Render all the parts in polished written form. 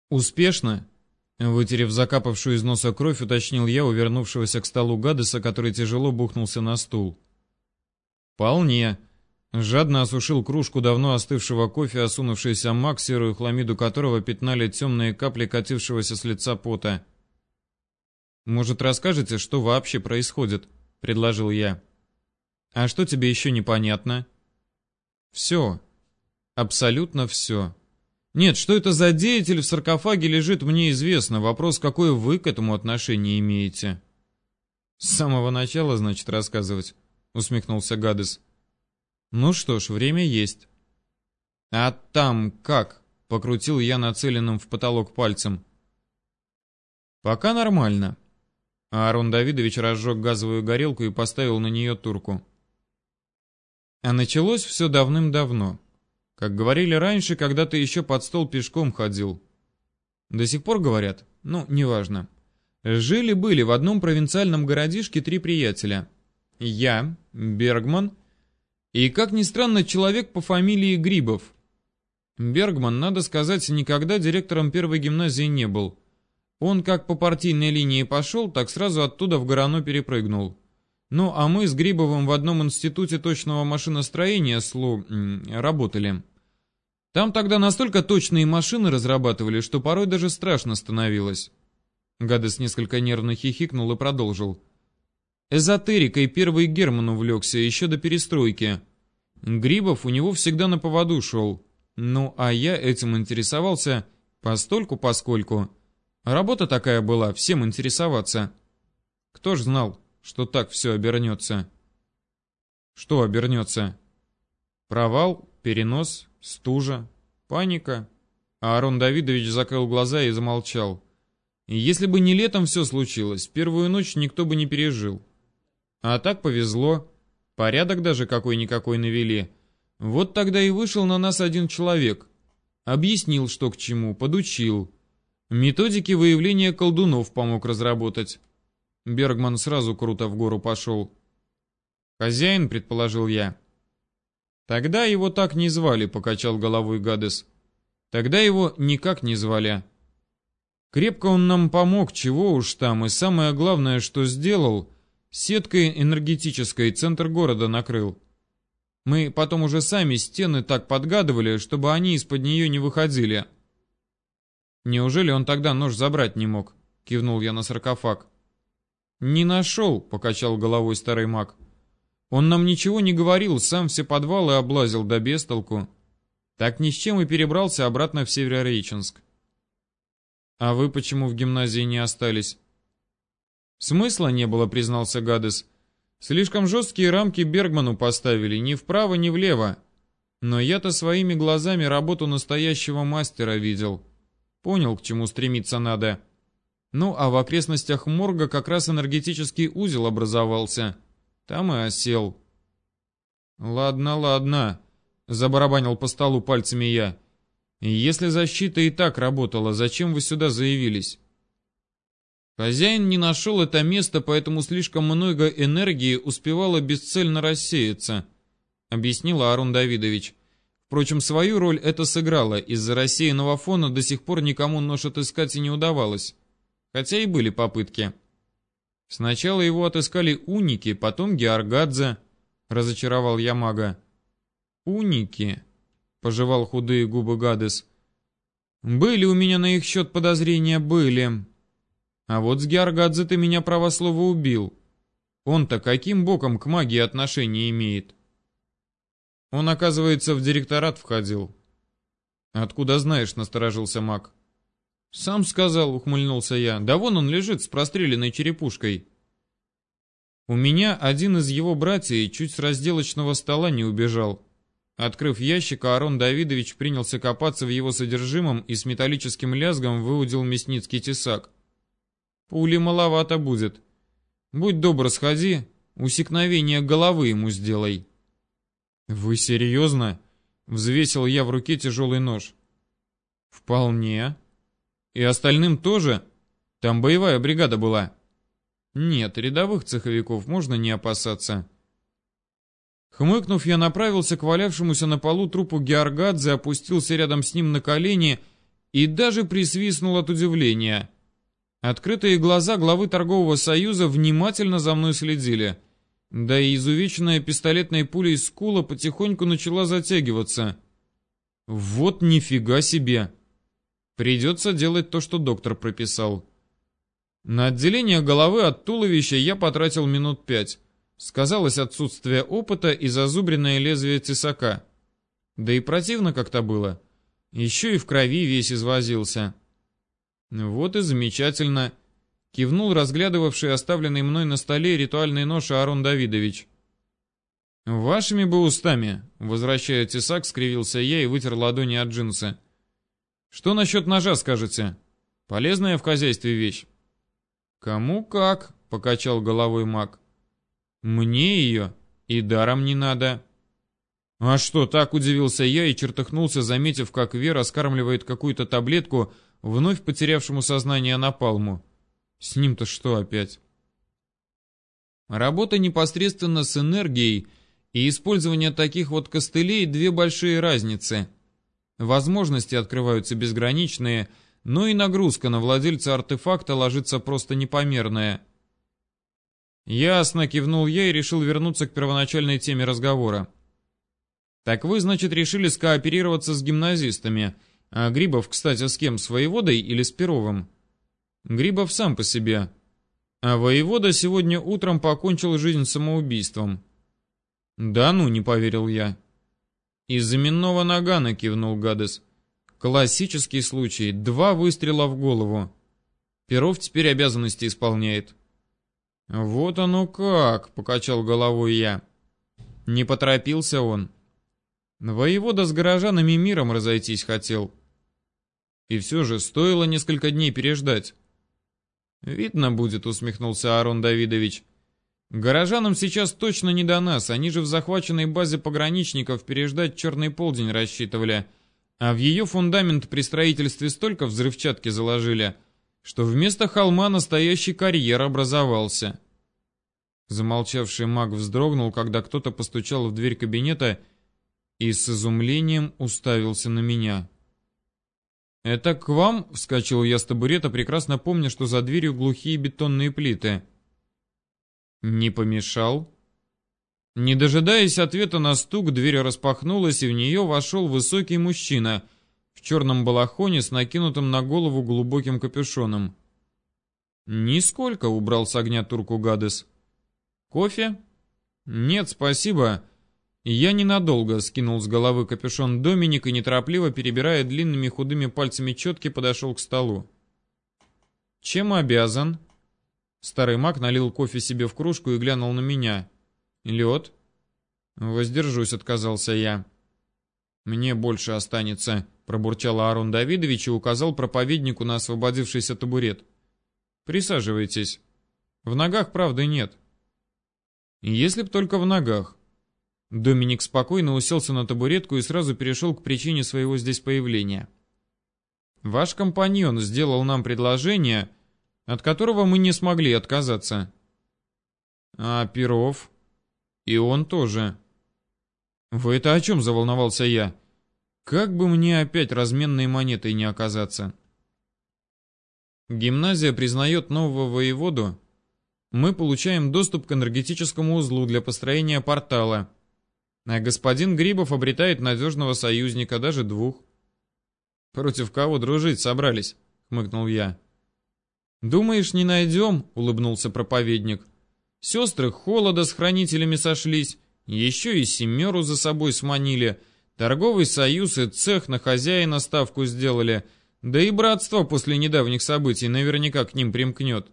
«Успешно?» Вытерев закапавшую из носа кровь, уточнил я у вернувшегося к столу Гадеса, который тяжело бухнулся на стул. «Вполне». Жадно осушил кружку давно остывшего кофе, осунувшийся маг, серую хламиду которого пятнали темные капли катившегося с лица пота. «Может, расскажете, что вообще происходит?» — предложил я. «А что тебе еще непонятно?» «Все. Абсолютно все. Нет, что это за деятель в саркофаге лежит, мне известно. Вопрос, какое вы к этому отношение имеете?» «С самого начала, значит, рассказывать», — усмехнулся Гадес. «Ну что ж, время есть». «А там как?» — покрутил я нацеленным в потолок пальцем. «Пока нормально». Аарон Давидович разжег газовую горелку и поставил на нее турку. А началось все давным-давно. Как говорили раньше, когда ты еще под стол пешком ходил. До сих пор говорят? Ну, неважно. Жили-были в одном провинциальном городишке 3 приятеля. Я, Бергман и, как ни странно, человек по фамилии Грибов. Бергман, надо сказать, никогда директором первой гимназии не был. Он как по партийной линии пошел, так сразу оттуда в Горано перепрыгнул. Ну, а мы с Грибовым в одном институте точного машиностроения работали. Там тогда настолько точные машины разрабатывали, что порой даже страшно становилось. Гадес несколько нервно хихикнул и продолжил. Эзотерикой первый Герман увлекся еще до перестройки. Грибов у него всегда на поводу шел. Ну, а я этим интересовался постольку-поскольку. Работа такая была, всем интересоваться. Кто ж знал, что так все обернется? Что обернется? Провал, перенос, стужа, паника. Аарон Давидович закрыл глаза и замолчал. Если бы не летом все случилось, первую ночь никто бы не пережил. А так повезло. Порядок даже какой-никакой навели. Вот тогда и вышел на нас один человек. Объяснил, что к чему, подучил. Методики выявления колдунов помог разработать. Бергман сразу круто в гору пошел. «Хозяин», — предположил я. «Тогда его так не звали», — покачал головой Гадес. «Тогда его никак не звали. Крепко он нам помог, чего уж там, и самое главное, что сделал, сеткой энергетической центр города накрыл. Мы потом уже сами стены так подгадывали, чтобы они из-под нее не выходили». «Неужели он тогда нож забрать не мог?» — кивнул я на саркофаг. «Не нашел», — покачал головой старый маг. «Он нам ничего не говорил, сам все подвалы облазил да без толку. Так ни с чем и перебрался обратно в Северореченск». «А вы почему в гимназии не остались?» «Смысла не было», — признался Гадес. «Слишком жесткие рамки Бергману поставили, ни вправо, ни влево. Но я-то своими глазами работу настоящего мастера видел. Понял, к чему стремиться надо. Ну, а в окрестностях морга как раз энергетический узел образовался. Там и осел». «Ладно, ладно», — забарабанил по столу пальцами я. «Если защита и так работала, зачем вы сюда заявились?» «Хозяин не нашел это место, поэтому слишком много энергии успевало бесцельно рассеяться», — объяснил Аарон Давидович. Впрочем, свою роль это сыграло. Из-за рассеянного фона до сих пор никому нож отыскать и не удавалось. Хотя и были попытки. Сначала его отыскали уники, потом Георгадзе, разочаровал я мага. «Уники», — пожевал худые губы Гадес. «Были у меня на их счет подозрения, были. А вот с Георгадзе ты меня, право слово, убил. Он-то каким боком к магии отношения имеет?» «Он, оказывается, в директорат входил». «Откуда знаешь?» — насторожился маг. «Сам сказал», — ухмыльнулся я. «Да вон он лежит с простреленной черепушкой». «У меня один из его братьев чуть с разделочного стола не убежал». Открыв ящик, Аарон Давидович принялся копаться в его содержимом и с металлическим лязгом выудил мясницкий тесак. «Пули маловато будет. Будь добр, сходи, усекновение головы ему сделай». «Вы серьезно?» — взвесил я в руке тяжелый нож. «Вполне. И остальным тоже? Там боевая бригада была». «Нет, рядовых цеховиков можно не опасаться». Хмыкнув, я направился к валявшемуся на полу трупу Георгадзе, опустился рядом с ним на колени и даже присвистнул от удивления. Открытые глаза главы торгового союза внимательно за мной следили. Да и изувеченная пистолетной пулей скула потихоньку начала затягиваться. Вот нифига себе! Придется делать то, что доктор прописал. На отделение головы от туловища я потратил минут 5. Сказалось отсутствие опыта и зазубренное лезвие тесака. Да и противно как-то было. Еще и в крови весь извозился. Вот и замечательно. Кивнул разглядывавший оставленный мной на столе ритуальный нож Аарон Давидович. «Вашими бы устами», — возвращая тесак, скривился я и вытер ладони от джинсы. «Что насчет ножа скажете? Полезная в хозяйстве вещь?» «Кому как», — покачал головой маг. «Мне ее и даром не надо». «А что, так?» — удивился я и чертыхнулся, заметив, как Вера скармливает какую-то таблетку вновь потерявшему сознание напалму. С ним-то что опять? Работа непосредственно с энергией и использование таких вот костылей — две большие разницы. Возможности открываются безграничные, но и нагрузка на владельца артефакта ложится просто непомерная. «Ясно», — кивнул я и решил вернуться к первоначальной теме разговора. «Так вы, значит, решили скооперироваться с гимназистами. А Грибов, кстати, с кем, с воеводой или с Перовым?» «Грибов сам по себе. А воевода сегодня утром покончил жизнь самоубийством». «Да ну», — не поверил я. «Из именного нагана», — кивнул Гадес. «Классический случай. 2 выстрела в голову. Перов теперь обязанности исполняет». «Вот оно как», — покачал головой я. Не поторопился он. Воевода с горожанами миром разойтись хотел. И все же стоило несколько дней переждать. «Видно будет», — усмехнулся Аарон Давидович. «Горожанам сейчас точно не до нас, они же в захваченной базе пограничников переждать черный полдень рассчитывали, а в ее фундамент при строительстве столько взрывчатки заложили, что вместо холма настоящий карьер образовался». Замолчавший маг вздрогнул, когда кто-то постучал в дверь кабинета и с изумлением уставился на меня. «Это к вам?» — вскочил я с табурета, прекрасно помня, что за дверью глухие бетонные плиты. «Не помешал?» Не дожидаясь ответа на стук, дверь распахнулась, и в нее вошел высокий мужчина в черном балахоне с накинутым на голову глубоким капюшоном. «Нисколько», — убрал с огня турку Гадес. «Кофе?» «Нет, спасибо». Я ненадолго скинул с головы капюшон Доминик и, неторопливо перебирая длинными худыми пальцами четки, подошел к столу. «Чем обязан?» Старый маг налил кофе себе в кружку и глянул на меня. «Лед?» «Воздержусь», — отказался я. «Мне больше останется», — пробурчал Аарон Давидович и указал проповеднику на освободившийся табурет. «Присаживайтесь. В ногах правды нет». «Если б только в ногах». Доминик спокойно уселся на табуретку и сразу перешел к причине своего здесь появления. «Ваш компаньон сделал нам предложение, от которого мы не смогли отказаться». «А Перов?» «И он тоже». «Вы это о чем?» — заволновался я. «Как бы мне опять разменной монетой не оказаться?» «Гимназия признает нового воеводу. Мы получаем доступ к энергетическому узлу для построения портала. А господин Грибов обретает надежного союзника, даже 2. «Против кого дружить собрались?» — хмыкнул я. «Думаешь, не найдем?» — улыбнулся проповедник. «Сестры Холода с хранителями сошлись, еще и 7 за собой сманили, торговый союз и цех на хозяина ставку сделали, да и братство после недавних событий наверняка к ним примкнет.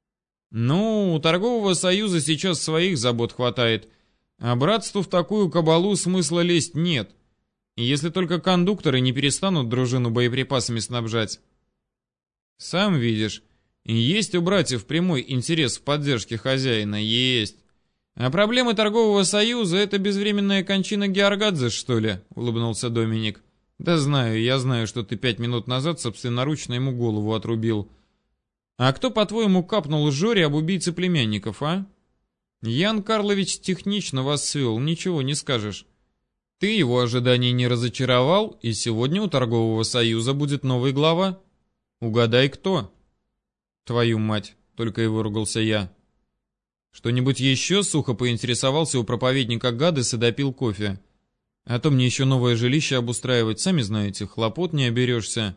Ну, у торгового союза сейчас своих забот хватает, а братству в такую кабалу смысла лезть нет, если только кондукторы не перестанут дружину боеприпасами снабжать. Сам видишь, есть у братьев прямой интерес в поддержке хозяина, есть. А проблемы торгового союза — это безвременная кончина Георгадзе, что ли?» — улыбнулся Доминик. «Да знаю, я знаю, что ты 5 минут назад собственноручно ему голову отрубил. А кто, по-твоему, капнул Жоре об убийце племянников, а? Ян Карлович технично вас свел, ничего не скажешь. Ты его ожиданий не разочаровал, и сегодня у торгового союза будет новый глава. Угадай, кто? Твою мать, только и выругался я. Что-нибудь еще? Сухо поинтересовался у проповедника Гадес и допил кофе. А то мне еще новое жилище обустраивать, сами знаете, хлопот не оберешься.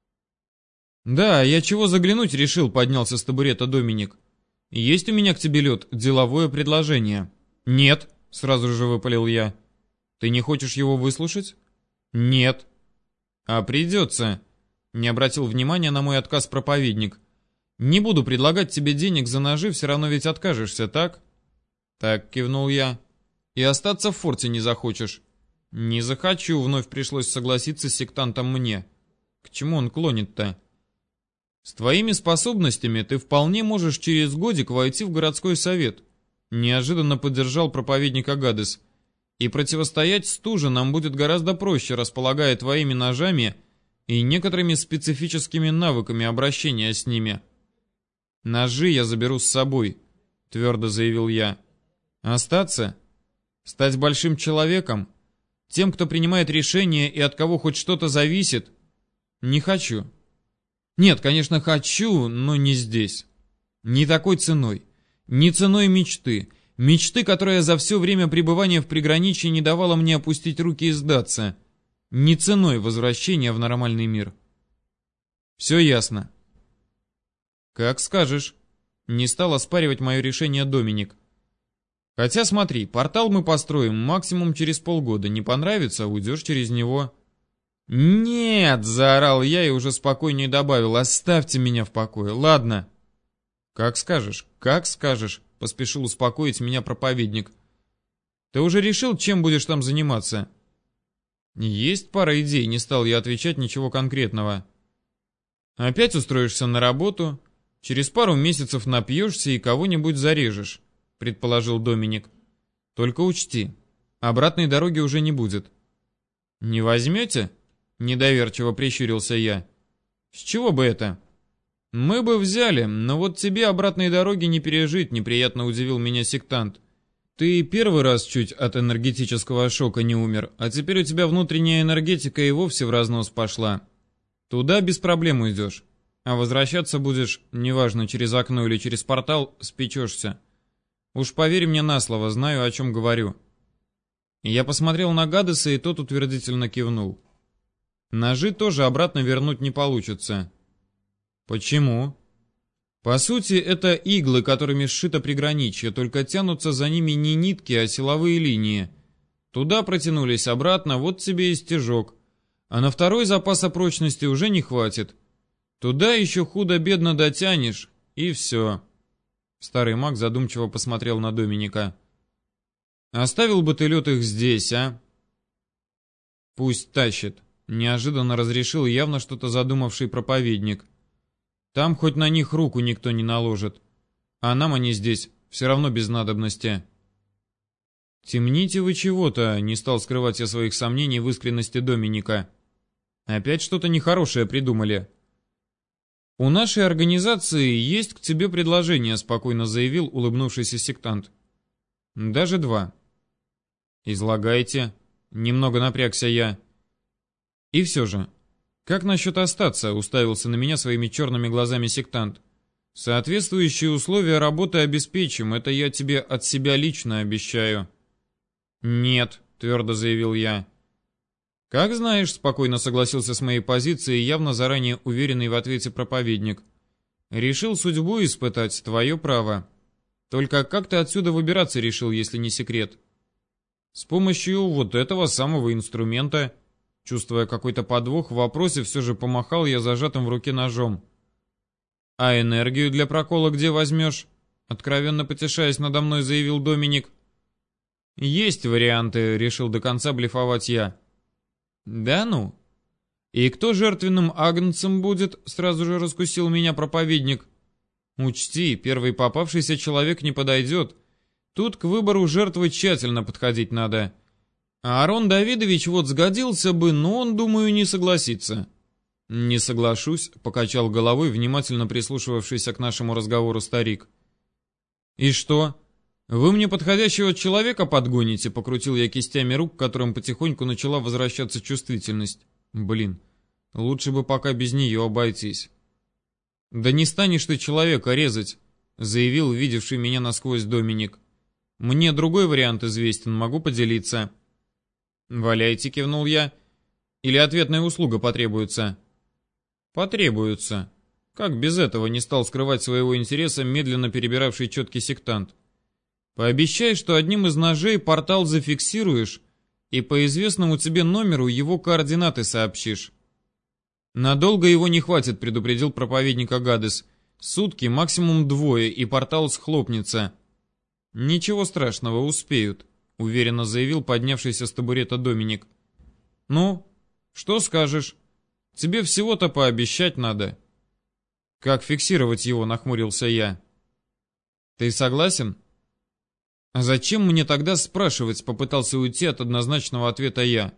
Да, я чего заглянуть решил, поднялся с табурета Доминик. Есть у меня к тебе, Лед, деловое предложение. Нет, сразу же выпалил я. Ты не хочешь его выслушать? Нет. А придется. Не обратил внимания на мой отказ проповедник. Не буду предлагать тебе денег за ножи, все равно ведь откажешься, так? Так, кивнул я. И остаться в форте не захочешь? Не захочу, вновь пришлось согласиться с сектантом мне. К чему он клонит-то? С твоими способностями ты вполне можешь через годик войти в городской совет. Неожиданно поддержал проповедник Агадес. И противостоять стуже нам будет гораздо проще, располагая твоими ножами и некоторыми специфическими навыками обращения с ними. Ножи я заберу с собой, твердо заявил я. Остаться? Стать большим человеком? Тем, кто принимает решения и от кого хоть что-то зависит? Не хочу. Нет, конечно, хочу, но не здесь. Не такой ценой. Не ценой мечты. Мечты, которая за все время пребывания в приграничье не давала мне опустить руки и сдаться. Не ценой возвращения в нормальный мир. Все ясно. Как скажешь. Не стал оспаривать мое решение Доминик. Хотя смотри, портал мы построим максимум через полгода. Не понравится, уйдешь через него. Нет, заорал я и уже спокойнее добавил. Оставьте меня в покое, ладно? Как скажешь, поспешил успокоить меня проповедник. Ты уже решил, чем будешь там заниматься? Есть пара идей, не стал я отвечать ничего конкретного. Опять устроишься на работу, через пару месяцев напьешься и кого-нибудь зарежешь, предположил Доминик. Только учти, обратной дороги уже не будет. Не возьмете? Недоверчиво прищурился я. С чего бы это? Мы бы взяли, но вот тебе обратной дороги не пережить, неприятно удивил меня сектант. Ты первый раз чуть от энергетического шока не умер, а теперь у тебя внутренняя энергетика и вовсе в разнос пошла. Туда без проблем уйдешь, а возвращаться будешь, неважно, через окно или через портал, спечешься. Уж поверь мне на слово, знаю, о чем говорю. Я посмотрел на Гадеса, и тот утвердительно кивнул. Ножи тоже обратно вернуть не получится. Почему? По сути, это иглы, которыми сшито приграничье, только тянутся за ними не нитки, а силовые линии. Туда протянулись, обратно, вот тебе и стежок. А на второй запаса прочности уже не хватит. Туда еще худо-бедно дотянешь, и все. Старый маг задумчиво посмотрел на Доминика. Оставил бы ты Лед их здесь, а? Пусть тащит. Неожиданно разрешил явно что-то задумавший проповедник. Там хоть на них руку никто не наложит. А нам они здесь все равно без надобности. Темните вы чего-то, не стал скрывать я своих сомнений в искренности Доминика. Опять что-то нехорошее придумали. У нашей организации есть к тебе предложение, спокойно заявил улыбнувшийся сектант. Даже два. Излагайте. Немного напрягся я. И все же, как насчет остаться, уставился на меня своими черными глазами сектант. Соответствующие условия работы обеспечим, это я тебе от себя лично обещаю. Нет, твердо заявил я. Как знаешь, спокойно согласился с моей позицией, явно заранее уверенный в ответе проповедник. Решил судьбу испытать, твое право. Только как ты отсюда выбираться решил, если не секрет? С помощью вот этого самого инструмента. Чувствуя какой-то подвох в вопросе, все же помахал я зажатым в руке ножом. «А энергию для прокола где возьмешь?» Откровенно потешаясь надо мной, заявил Доминик. «Есть варианты», — решил до конца блефовать я. «Да ну? И кто жертвенным агнцем будет?» — сразу же раскусил меня проповедник. «Учти, первый попавшийся человек не подойдет. Тут к выбору жертвы тщательно подходить надо. Аарон Давидович вот сгодился бы, но он, думаю, не согласится». «Не соглашусь», — покачал головой, внимательно прислушивавшийся к нашему разговору старик. «И что? «Вы мне подходящего человека подгоните?» — покрутил я кистями рук, к которым потихоньку начала возвращаться чувствительность. Блин, лучше бы пока без нее обойтись. «Да не станешь ты человека резать», — заявил видевший меня насквозь Доминик. «Мне другой вариант известен, могу поделиться». «Валяйте», — кивнул я. «Или ответная услуга потребуется?» «Потребуется». Как без этого не стал скрывать своего интереса медленно перебиравший четкий сектант. «Пообещай, что одним из ножей портал зафиксируешь и по известному тебе номеру его координаты сообщишь». «Надолго его не хватит», — предупредил проповедник Агадес. «Сутки, максимум 2, и портал схлопнется». «Ничего страшного, успеют», — уверенно заявил поднявшийся с табурета Доминик. «Ну, что скажешь? Тебе всего-то пообещать надо». «Как фиксировать его?» — нахмурился я. «Ты согласен?» «А зачем мне тогда спрашивать?» — попытался уйти от однозначного ответа я.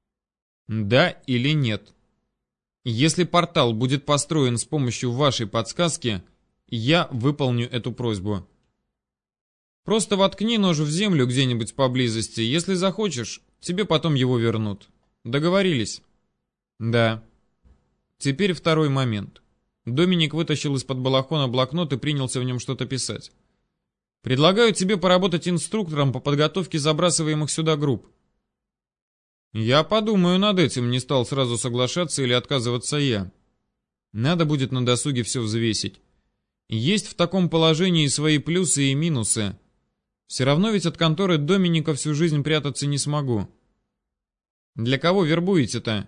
«Да или нет? Если портал будет построен с помощью вашей подсказки, я выполню эту просьбу. Просто воткни нож в землю где-нибудь поблизости. Если захочешь, тебе потом его вернут. Договорились?» «Да». Теперь второй момент. Доминик вытащил из-под балахона блокнот и принялся в нем что-то писать. «Предлагаю тебе поработать инструктором по подготовке забрасываемых сюда групп». «Я подумаю над этим», — не стал сразу соглашаться или отказываться я. Надо будет на досуге все взвесить. Есть в таком положении свои плюсы и минусы. Все равно ведь от конторы Доминика всю жизнь прятаться не смогу. «Для кого вербуете-то?»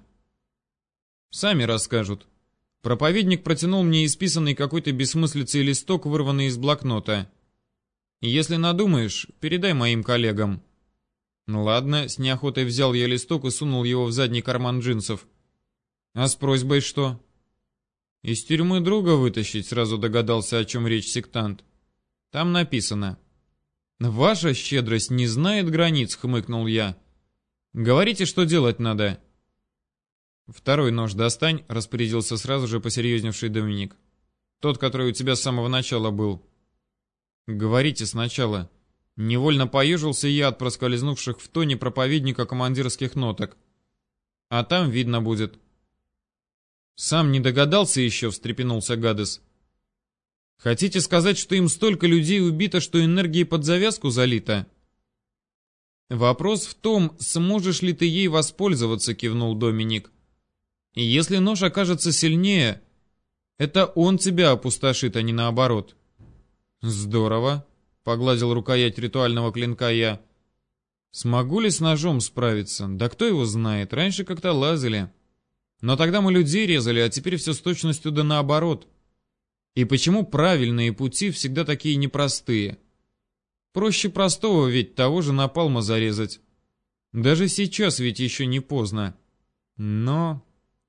«Сами расскажут». Проповедник протянул мне исписанный какой-то бессмыслицей листок, вырванный из блокнота. «Если надумаешь, передай моим коллегам». «Ну ладно», — с неохотой взял я листок и сунул его в задний карман джинсов. «А с просьбой что?» «Из тюрьмы друга вытащить», — сразу догадался, о чем речь сектант. «Там написано». «Ваша щедрость не знает границ», — хмыкнул я. «Говорите, что делать надо». «Второй нож достань», — распорядился сразу же посерьезневший Доминик. «Тот, который у тебя с самого начала был». «Говорите сначала». Невольно поежился я от проскользнувших в тоне проповедника командирских ноток. «А там видно будет». «Сам не догадался еще», — встрепенулся Гадес. «Хотите сказать, что им столько людей убито, что энергии под завязку залито?» «Вопрос в том, сможешь ли ты ей воспользоваться», — кивнул Доминик. «И если нож окажется сильнее, это он тебя опустошит, а не наоборот». «Здорово», — погладил рукоять ритуального клинка я. «Смогу ли с ножом справиться? Да кто его знает, раньше как-то лазили. Но тогда мы людей резали, а теперь все с точностью да наоборот. И почему правильные пути всегда такие непростые? Проще простого ведь того же напалма зарезать. Даже сейчас ведь еще не поздно. Но...»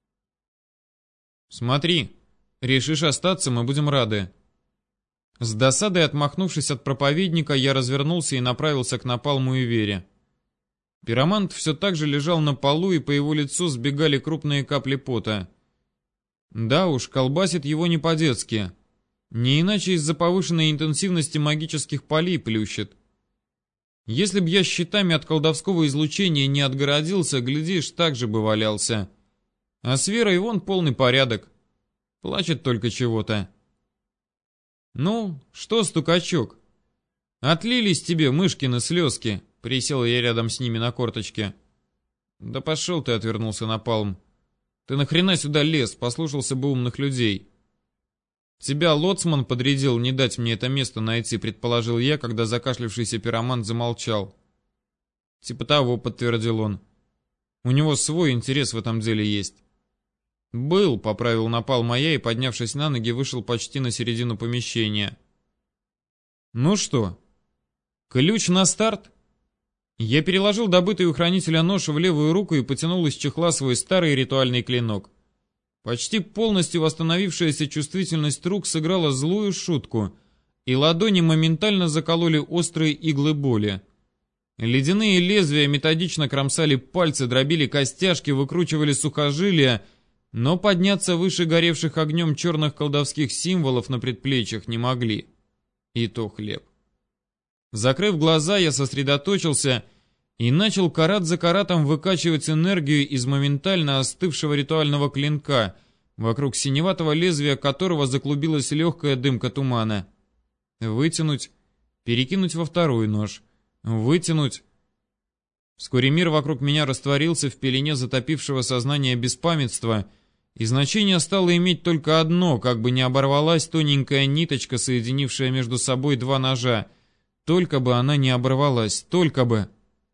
«Смотри, решишь остаться, мы будем рады». С досадой отмахнувшись от проповедника, я развернулся и направился к напалму и Вере. Пиромант все так же лежал на полу, и по его лицу сбегали крупные капли пота. Да уж, колбасит его не по-детски. Не иначе из-за повышенной интенсивности магических полей плющит. Если б я щитами от колдовского излучения не отгородился, глядишь, так же бы валялся. А с Верой вон полный порядок. Плачет только чего-то. «Ну, что, стукачок? Отлились тебе мышкины слезки?» Присел я рядом с ними на корточке. «Да пошел ты», — отвернулся Напалм. «Ты нахрена сюда лез? Послушался бы умных людей». «Тебя лоцман подрядил не дать мне это место найти», — предположил я, когда закашлявшийся пиромант замолчал. «Типа того», — подтвердил он. «У него свой интерес в этом деле есть». «Был», — поправил Напалм я и, поднявшись на ноги, вышел почти на середину помещения. «Ну что, ключ на старт?» Я переложил добытый у хранителя нож в левую руку и потянул из чехла свой старый ритуальный клинок. Почти полностью восстановившаяся чувствительность рук сыграла злую шутку, и ладони моментально закололи острые иглы боли. Ледяные лезвия методично кромсали пальцы, дробили костяшки, выкручивали сухожилия, но подняться выше горевших огнем черных колдовских символов на предплечьях не могли. И то хлеб. Закрыв глаза, я сосредоточился и начал карат за каратом выкачивать энергию из моментально остывшего ритуального клинка, вокруг синеватого лезвия которого заклубилась легкая дымка тумана. Вытянуть, перекинуть во второй нож, вытянуть. Вскоре мир вокруг меня растворился в пелене затопившего сознание беспамятства, и значение стало иметь только одно, как бы не оборвалась тоненькая ниточка, соединившая между собой два ножа. Только бы она не оборвалась, только бы.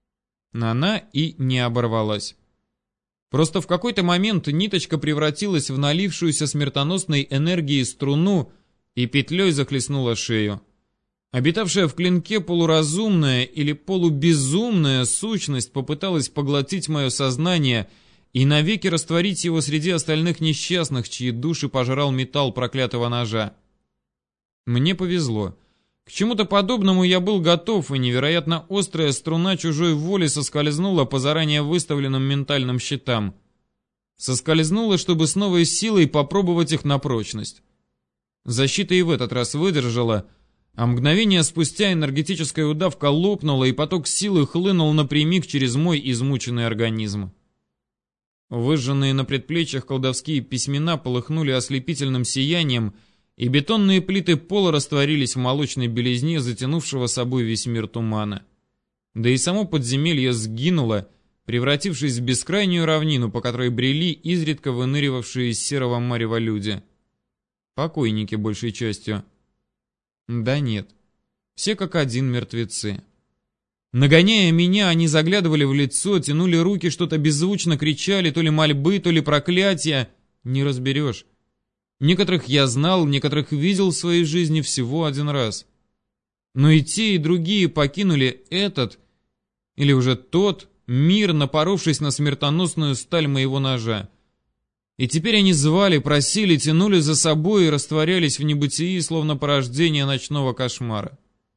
Она и не оборвалась. Просто в какой-то момент ниточка превратилась в налившуюся смертоносной энергией струну и петлей захлестнула шею. Обитавшая в клинке полуразумная или полубезумная сущность попыталась поглотить мое сознание и навеки растворить его среди остальных несчастных, чьи души пожрал металл проклятого ножа. Мне повезло. К чему-то подобному я был готов, и невероятно острая струна чужой воли соскользнула по заранее выставленным ментальным щитам. Соскользнула, чтобы с новой силой попробовать их на прочность. Защита и в этот раз выдержала, а мгновение спустя энергетическая удавка лопнула, и поток силы хлынул напрямик через мой измученный организм. Выжженные на предплечьях колдовские письмена полыхнули ослепительным сиянием, и бетонные плиты пола растворились в молочной белизне, затянувшего собой весь мир тумана. Да и само подземелье сгинуло, превратившись в бескрайнюю равнину, по которой брели изредка выныривавшие из серого марева люди. Покойники большей частью. Да нет, все как один мертвецы. Нагоняя меня, они заглядывали в лицо, тянули руки, что-то беззвучно кричали, то ли мольбы, то ли проклятия. Не разберешь. Некоторых я знал, некоторых видел в своей жизни всего один раз. Но и те, и другие покинули этот, или уже тот, мир, напоровшись на смертоносную сталь моего ножа. И теперь они звали, просили, тянули за собой и растворялись в небытии, словно порождение ночного кошмара.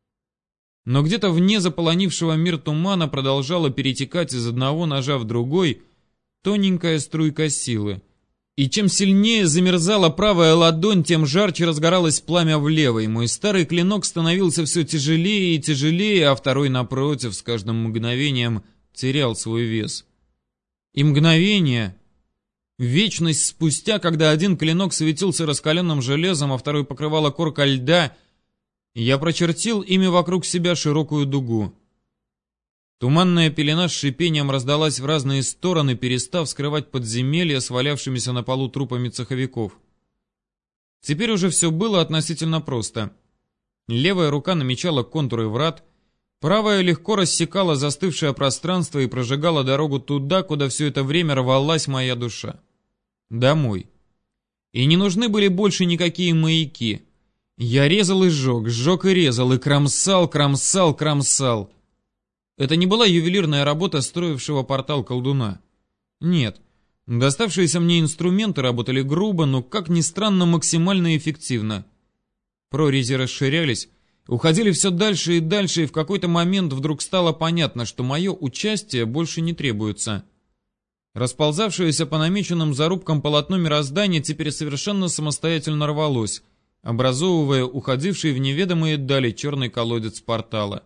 Но где-то вне заполонившего мир тумана продолжала перетекать из одного ножа в другой тоненькая струйка силы. И чем сильнее замерзала правая ладонь, тем жарче разгоралось пламя в левой. Мой старый клинок становился все тяжелее и тяжелее, а второй, напротив, с каждым мгновением терял свой вес. И мгновение, вечность спустя, когда один клинок светился раскаленным железом, а второй покрывала корка льда, я прочертил ими вокруг себя широкую дугу. Туманная пелена с шипением раздалась в разные стороны, перестав скрывать подземелья с валявшимися на полу трупами цеховиков. Теперь уже все было относительно просто. Левая рука намечала контуры врат, правая легко рассекала застывшее пространство и прожигала дорогу туда, куда все это время рвалась моя душа. Домой. И не нужны были больше никакие маяки. Я резал и сжег, сжег и резал, и кромсал, кромсал, кромсал. Это не была ювелирная работа строившего портал колдуна. Нет, доставшиеся мне инструменты работали грубо, но, как ни странно, максимально эффективно. Прорези расширялись, уходили все дальше и дальше, и в какой-то момент вдруг стало понятно, что мое участие больше не требуется. Расползавшееся по намеченным зарубкам полотно мироздания теперь совершенно самостоятельно рвалось, образовывая уходивший в неведомые дали черный колодец портала.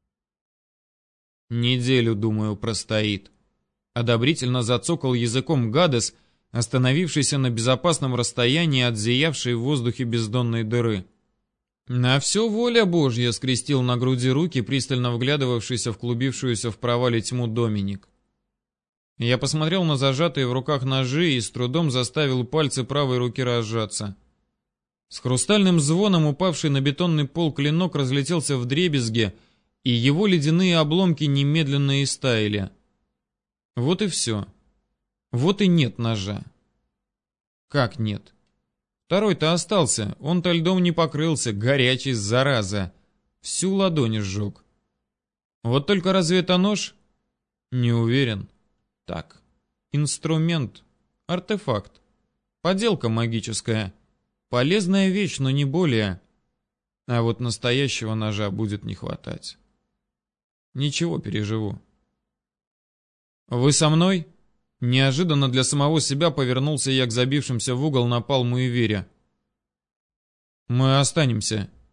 Неделю, думаю, простоит. Одобрительно зацокал языком Гадес, остановившийся на безопасном расстоянии от зиявшей в воздухе бездонной дыры. На все воля Божья, скрестил на груди руки, пристально вглядывавшийся в клубившуюся в провале тьму Доминик. Я посмотрел на зажатые в руках ножи и с трудом заставил пальцы правой руки разжаться. С хрустальным звоном упавший на бетонный пол клинок разлетелся вдребезги, и его ледяные обломки немедленно истаяли. Вот и все. Вот и нет ножа. Как нет? Второй-то остался, он-то льдом не покрылся, горячий, зараза. Всю ладонь сжег. Вот только разве это нож? Не уверен. Так, инструмент, артефакт, поделка магическая. Полезная вещь, но не более. А вот настоящего ножа будет не хватать. Ничего, переживу. «Вы со мной?» Неожиданно для самого себя повернулся я к забившимся в угол напалму и Вере. «Мы останемся», —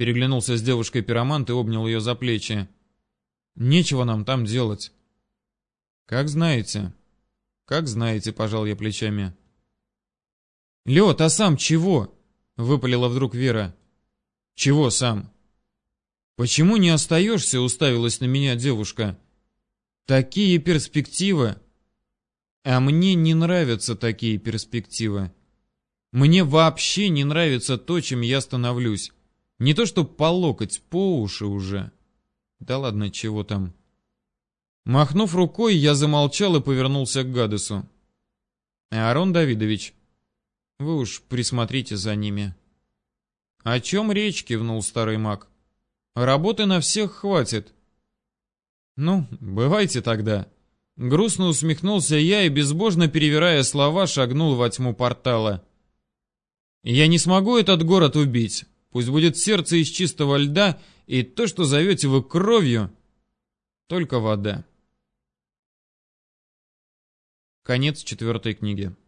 Переглянулся с девушкой пиромант и обнял ее за плечи. Нечего нам там делать. Как знаете. Как знаете, пожал я плечами. Лед, а сам чего? Выпалила вдруг Вера. Чего сам? Почему не остаешься, уставилась на меня девушка. Такие перспективы. А мне не нравятся такие перспективы. Мне вообще не нравится то, чем я становлюсь. Не то что по локоть, по уши уже. Да ладно, чего там. Махнув рукой, я замолчал и повернулся к Гадесу. Аарон Давидович, вы уж присмотрите за ними. О чем речь, кивнул старый маг. Работы на всех хватит. Ну, бывайте тогда. Грустно усмехнулся я и, безбожно перевирая слова, шагнул во тьму портала. Я не смогу этот город убить. Пусть будет сердце из чистого льда, и то, что зовете вы кровью, только вода. Конец 4 книги.